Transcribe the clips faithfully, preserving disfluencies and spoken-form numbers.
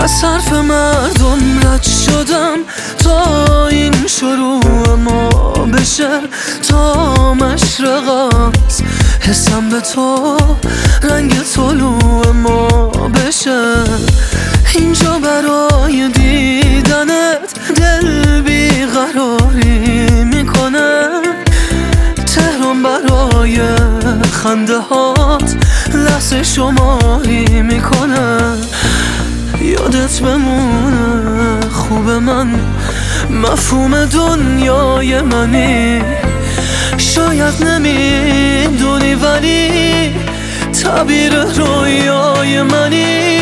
از حرف مردم رد شدم تا این شروع ما بشه، تا مشرق از حسم به تو رنگ طلوع ما بشه. اینجا برای دیدنت دل بیقراری میکنه، تهران برای خنده هات لحظه شماری میکنه. یادت بمونه خوب من، مفهوم دنیای منی. شاید نمیدونی ولی تعبیر رویای منی.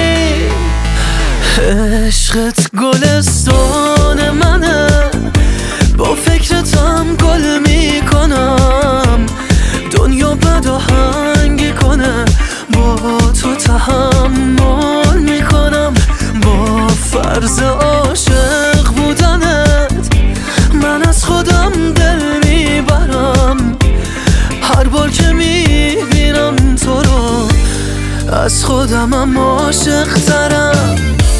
عشقت گلستان منه، با فکرتم گل میکنم. دنیا بد آهنگی کنه، با تو تحمل میکنم. با فرض عاشق بودنت من از خودم دل میبرم. هر بار که میبینم تو رو از خودمم عاشق ترم.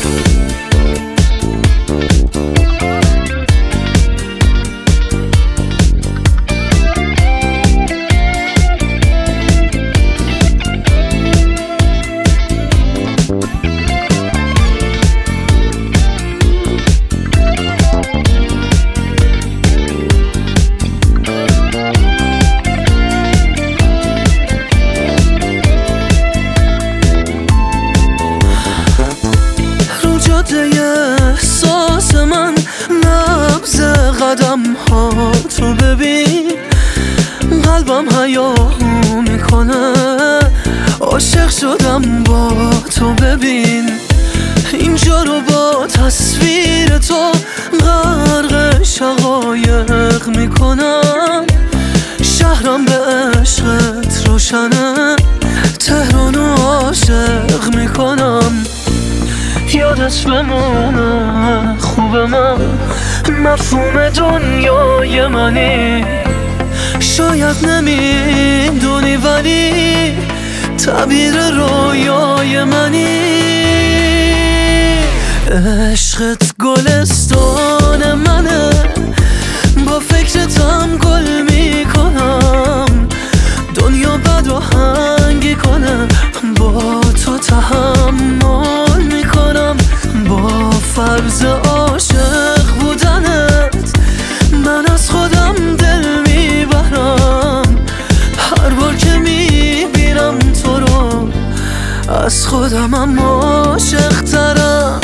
احساس من نبض قدم ها تو ببین، قلبم هیاهو میکنه. عاشق شدم با تو ببین، اینجا رو با تصویر تو غرق شقایق میکنم. شهرم به عشقت روشنه، تهرانو عاشق میکنم. یادت بمونه خوب من، مفهوم دنیای منی. شاید نمیدونی ولی تعبیر رویای منی. عشقت گلستان منه، با فکرتم گل میکنم. دنیا بد آهنگی کنه، با تو تحمل میکنم. با فرض عاشق بودنت من از خودم دل میبرم. هر بار که میبینم تو رو از خودمم عاشق ترم.